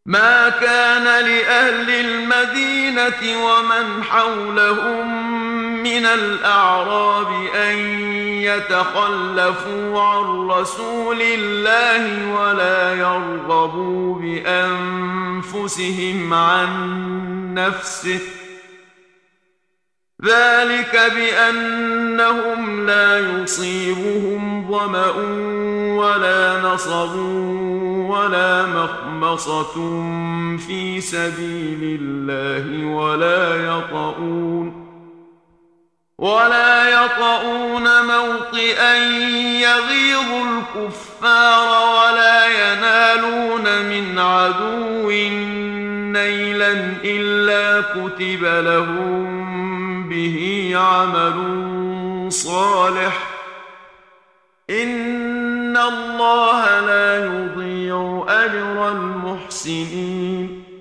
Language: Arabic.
ما كان لأهل المدينة ومن حولهم من الأعراب أن يتخلفوا عن رسول الله ولا يرغبوا بأنفسهم عن نفسه، ذلك بأنهم لا يصيبهم ظمأ ولا نصب ولا مخمصة في سبيل الله ولا يطؤون موطئا يغيظ الكفار ولا ينالون من عدو نيلا إلا كتب لهم به عمل صالح، إن الله لا يضيع أجر المحسنين.